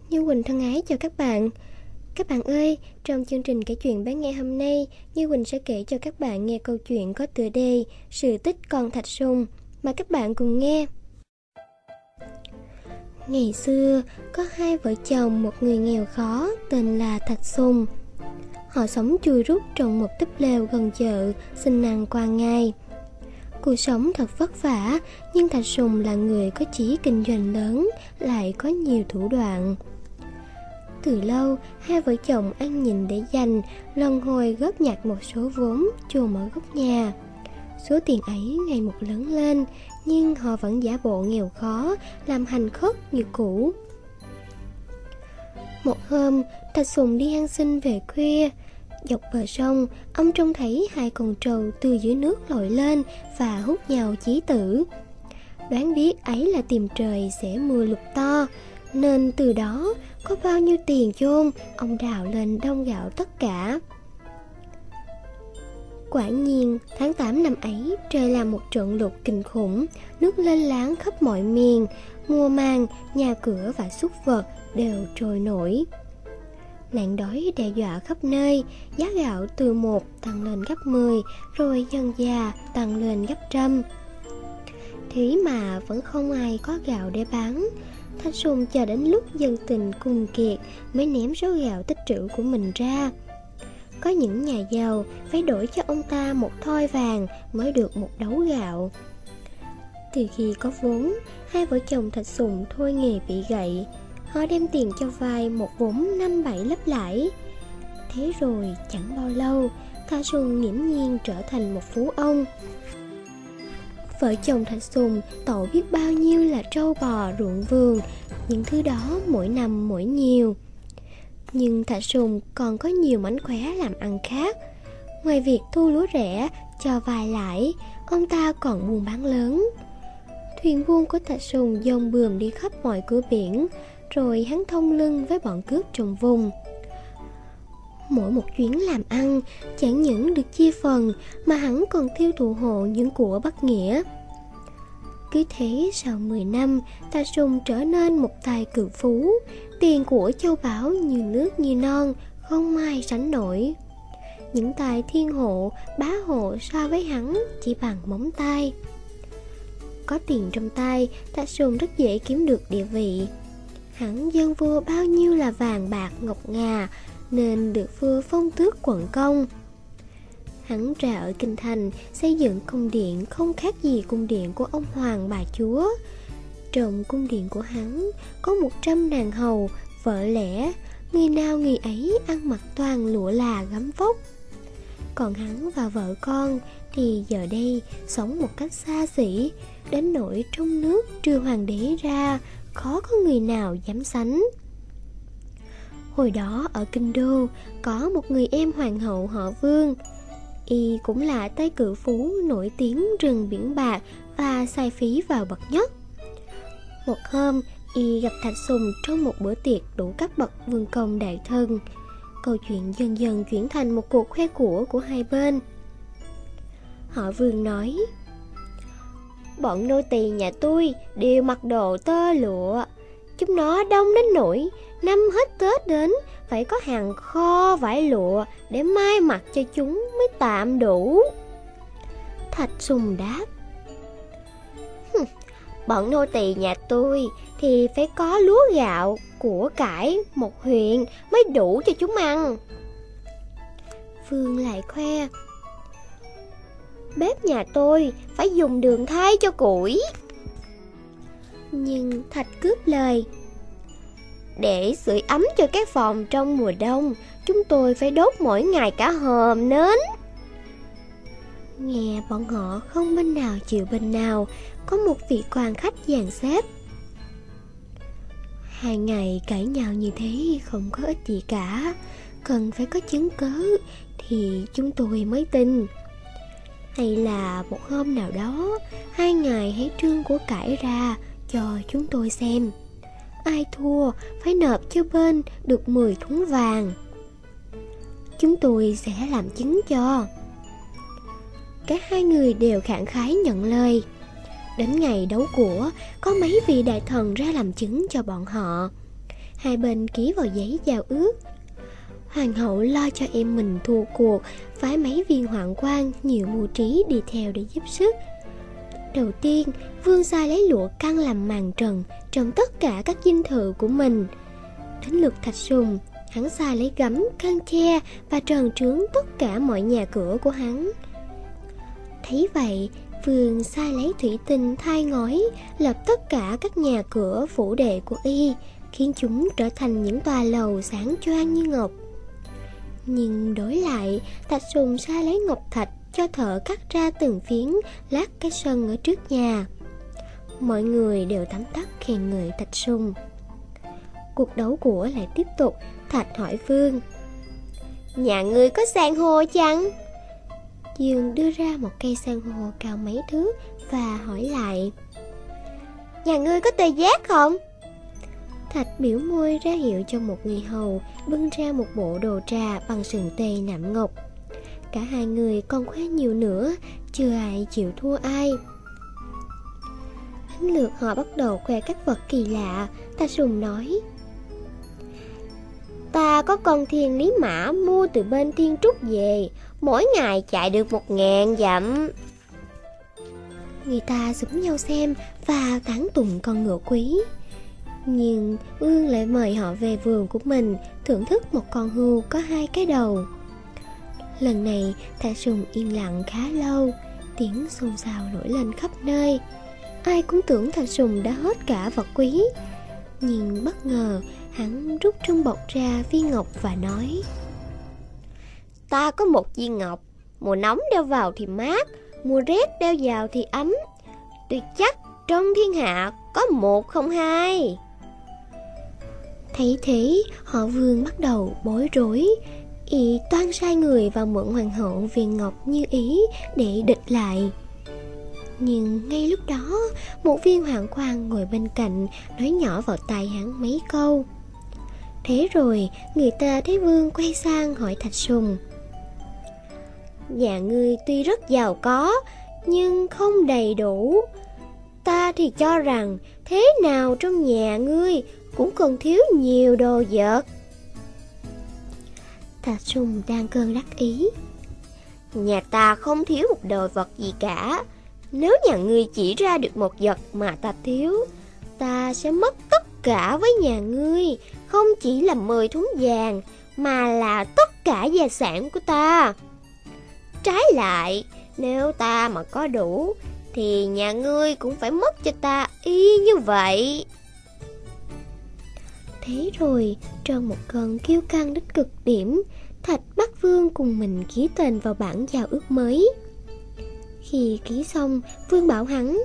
Như Quỳnh thân ái chào các bạn. Các bạn ơi, trong chương trình kể chuyện bán nghe hôm nay, Như Quỳnh sẽ kể cho các bạn nghe câu chuyện có tựa đề Sự tích con thạch sùng. Mà các bạn cùng nghe. Ngày xưa, có hai vợ chồng một người nghèo khó tên là Thạch Sùng. Họ sống chui rút trong một túp lều gần chợ, xin ăn qua ngày. Cuộc sống thật vất vả, nhưng Thạch Sùng là người có chí kinh doanh lớn, lại có nhiều thủ đoạn. Từ lâu, hai vợ chồng ăn nhịn để dành, lần hồi góp nhặt một số vốn chôn ở góc nhà. Số tiền ấy ngày một lớn lên, nhưng họ vẫn giả bộ nghèo khó, làm hành khất như cũ. Một hôm, Thạch Sùng đi ăn xin về khuya. Dọc bờ sông, ông trông thấy hai con trâu từ dưới nước lội lên và hút nhau chí tử. Đoán biết ấy là tìm trời sẽ mưa lụt to, nên từ đó có bao nhiêu tiền chôn, ông đào lên đông gạo tất cả. Quả nhiên, tháng 8 năm ấy, trời làm một trận lụt kinh khủng, nước lên láng khắp mọi miền, mùa màng, nhà cửa và súc vật đều trôi nổi. Nạn đói đe dọa khắp nơi, giá gạo từ 1 tăng lên gấp 10, rồi dần dà tăng lên gấp trăm. Thế mà vẫn không ai có gạo để bán. Thạch Sùng chờ đến lúc dân tình cùng kiệt mới ném số gạo tích trữ của mình ra. Có những nhà giàu phải đổi cho ông ta một thoi vàng mới được một đấu gạo. Từ khi có vốn, hai vợ chồng Thạch Sùng thôi nghề bị gậy. Họ đem tiền cho vay một vốn 5-7 lấp lãi. Thế rồi chẳng bao lâu, Thạch Sùng nghiễm nhiên trở thành một phú ông. Vợ chồng Thạch Sùng tổ biết bao nhiêu là trâu bò ruộng vườn, những thứ đó mỗi năm mỗi nhiều. Nhưng Thạch Sùng còn có nhiều mánh khóe làm ăn khác. Ngoài việc thu lúa rẻ, cho vay lãi, ông ta còn buôn bán lớn. Thuyền buôn của Thạch Sùng dông bườm đi khắp mọi cửa biển, rồi hắn thông lưng với bọn cướp trong vùng. Mỗi một chuyến làm ăn chẳng những được chia phần mà hắn còn tiêu thụ hộ những của bất nghĩa. Cứ thế sau 10 năm, Thạch Sùng trở nên một tài cự phú, tiền của châu báu như nước như non, không ai sánh nổi. Những tài thiên hộ, bá hộ so với hắn chỉ bằng móng tay. Có tiền trong tay, Thạch Sùng rất dễ kiếm được địa vị. Hắn dâng vua bao nhiêu là vàng bạc ngọc ngà, nên được vua phong tước quận công. Hắn ra ở kinh thành xây dựng cung điện không khác gì cung điện của ông hoàng bà chúa. Trong cung điện của hắn có 100 nàng hầu, vợ lẽ, người nào người ấy ăn mặc toàn lụa là gấm vóc. Còn hắn và vợ con thì giờ đây sống một cách xa xỉ, đến nỗi trong nước trừ hoàng đế ra khó có người nào dám sánh. Hồi đó ở kinh đô có một người em hoàng hậu họ Vương. Y cũng là tay cự phú nổi tiếng rừng biển bạc và xài phí vào bậc nhất. Một hôm, Y gặp Thạch Sùng trong một bữa tiệc đủ các bậc vương công đại thân. Câu chuyện dần dần chuyển thành một cuộc khoe của hai bên. Họ Vương nói: "Bọn nô tỳ nhà tôi đều mặc đồ tơ lụa. Chúng nó đông đến nỗi năm hết Tết đến phải có hàng kho vải lụa để mai mặc cho chúng mới tạm đủ." Thạch Sùng đáp: "Bọn nô tỳ nhà tôi thì phải có lúa gạo, của cải một huyện mới đủ cho chúng ăn." Vương lại khoe: "Bếp nhà tôi phải dùng đường thay cho củi." Nhưng Thạch cướp lời: "Để sưởi ấm cho các phòng trong mùa đông, chúng tôi phải đốt mỗi ngày cả hòm nến." Nghe bọn họ không bên nào chịu bên nào, có một vị quan khách dàn xếp: "Hai ngày cãi nhau như thế không có ích gì cả, cần phải có chứng cớ thì chúng tôi mới tin. Hay là một hôm nào đó, hai ngài hãy trương của cải ra cho chúng tôi xem. Ai thua phải nộp cho bên được 10 thúng vàng. Chúng tôi sẽ làm chứng cho." Cả hai người đều khẳng khái nhận lời. Đến ngày đấu của, có mấy vị đại thần ra làm chứng cho bọn họ. hai bên ký vào giấy giao ước. Hoàng hậu lo cho em mình thua cuộc, phái mấy viên hoạn quan nhiều mưu trí đi theo để giúp sức. Đầu tiên, vương sai lấy lụa căng làm màn trần trong tất cả các dinh thự của mình. Đến lượt Thạch Sùng, hắn sai lấy gấm, khăn che và trần trướng tất cả mọi nhà cửa của hắn. Thấy vậy, vương sai lấy thủy tinh thay ngói, lập tất cả các nhà cửa phủ đệ của y, khiến chúng trở thành những tòa lầu sáng choang như ngọc. Nhưng đổi lại, Thạch Sùng sai lấy ngọc thạch cho thợ cắt ra từng phiến lát cái sân ở trước nhà. Mọi người đều tấm tắc khen ngợi Thạch Sùng. Cuộc đấu của lại tiếp tục. Thạch hỏi Vương: nhà ngươi có san hô chăng? Dương đưa ra một cây san hô cao mấy thước và hỏi lại: nhà ngươi có tê giác không? Thạch biểu môi ra hiệu cho một người hầu bưng ra một bộ đồ trà bằng sừng tê nạm ngọc. Cả hai người còn khoe nhiều nữa, chưa ai chịu thua ai. Đến lượt họ bắt đầu khoe các vật kỳ lạ. Thạch Sùng nói: ta có con thiên lý mã mua từ bên Thiên Trúc về, mỗi ngày chạy được 1000 dặm. Người ta xúm nhau xem và tán tụng con ngựa quý. Nhưng Vương lại mời họ về vườn của mình thưởng thức một con hươu có 2 cái đầu. Lần này Thạch Sùng yên lặng khá lâu, tiếng xôn xao nổi lên khắp nơi. Ai cũng tưởng Thạch Sùng đã hết cả vật quý. Nhưng bất ngờ hắn rút trong bọc ra viên ngọc và nói: ta có một viên ngọc, mùa nóng đeo vào thì mát, mùa rét đeo vào thì ấm. Tôi chắc trong thiên hạ có một không hai. Thấy thế, họ Vương bắt đầu bối rối. Y toan sai người vào mượn hoàng hậu viên ngọc như ý để địch lại. Nhưng ngay lúc đó, một viên hoạn quan ngồi bên cạnh nói nhỏ vào tai hắn mấy câu. Thế rồi người ta thấy Vương quay sang hỏi Thạch Sùng: nhà ngươi tuy rất giàu có nhưng không đầy đủ. Ta thì cho rằng thế nào trong nhà ngươi cũng còn thiếu nhiều đồ vật. Thạch Sùng đang cơn đắc ý: nhà ta không thiếu một đồ vật gì cả. Nếu nhà ngươi chỉ ra được một vật mà ta thiếu, ta sẽ mất tất cả với nhà ngươi. Không chỉ là 10 thúng vàng, mà là tất cả gia sản của ta. Trái lại, nếu ta mà có đủ, thì nhà ngươi cũng phải mất cho ta y như vậy. Thế rồi, trong một cơn kiêu căng đến cực điểm, Thạch bắt Vương cùng mình ký tên vào bản giao ước mới. Khi ký xong, Vương bảo hắn: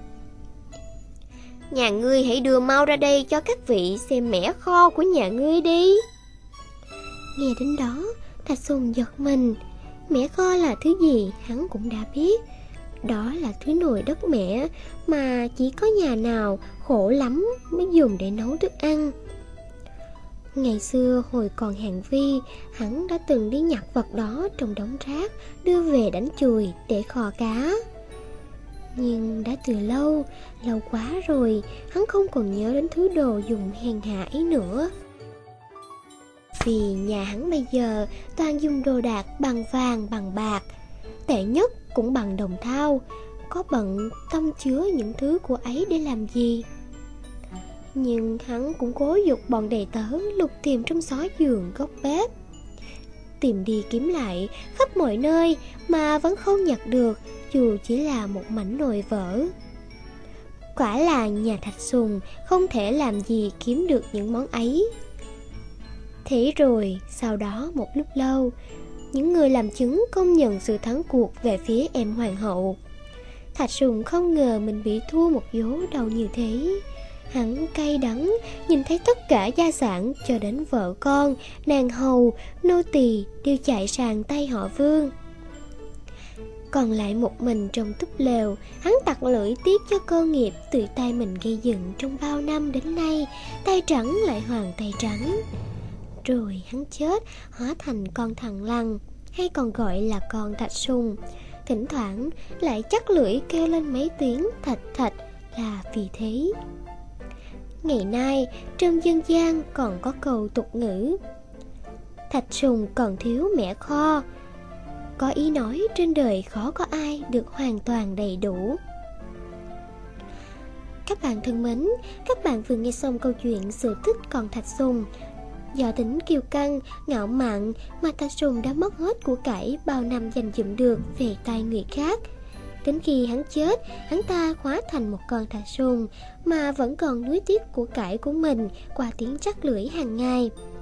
nhà ngươi hãy đưa mau ra đây cho các vị xem mẻ kho của nhà ngươi đi. Nghe đến đó, Thạch Sùng giật mình. Mẻ kho là thứ gì hắn cũng đã biết. Đó là thứ nồi đất mẻ mà chỉ có nhà nào khổ lắm mới dùng để nấu thức ăn. Ngày xưa hồi còn Hàn Vi, hắn đã từng đi nhặt vật đó trong đống rác, đưa về đánh chùi để kho cá. Nhưng đã từ lâu, lâu quá rồi, hắn không còn nhớ đến thứ đồ dùng hèn hạ ấy nữa. Vì nhà hắn bây giờ toàn dùng đồ đạc bằng vàng bằng bạc, tệ nhất cũng bằng đồng thau. Có bận tâm chứa những thứ của ấy để làm gì? Nhưng hắn cũng cố giục bọn đầy tớ lục tìm trong xó giường góc bếp. Tìm đi kiếm lại khắp mọi nơi mà vẫn không nhặt được, dù chỉ là một mảnh nồi vỡ. Quả là nhà Thạch Sùng không thể làm gì kiếm được những món ấy. Thế rồi sau đó một lúc lâu, những người làm chứng công nhận sự thắng cuộc về phía em hoàng hậu. Thạch Sùng không ngờ mình bị thua một vố đầu như thế. Hắn cay đắng nhìn thấy tất cả gia sản cho đến vợ con, nàng hầu, nô tỳ đều chạy sang tay họ Vương. Còn lại một mình trong túp lều, hắn tặc lưỡi tiếc cho cơ nghiệp tự tay mình gây dựng trong bao năm đến nay, tay trắng lại hoàn tay trắng. Rồi hắn chết, hóa thành con thằn lằn, hay còn gọi là con Thạch Sùng. Thỉnh thoảng lại chắc lưỡi kêu lên mấy tiếng thạch thạch là vì thế. Ngày nay, trong dân gian còn có câu tục ngữ: thạch sùng còn thiếu mẻ kho, có ý nói trên đời khó có ai được hoàn toàn đầy đủ. Các bạn thân mến, các bạn vừa nghe xong câu chuyện Sự Tích Con Thạch Sùng. Do tính kiêu căng, ngạo mạn mà Thạch Sùng đã mất hết của cải bao năm dành dụm được về tay người khác. Đến khi hắn chết, hắn ta hóa thành một con thạch sùng mà vẫn còn nuối tiếc của cải của mình qua tiếng trắc lưỡi hàng ngày.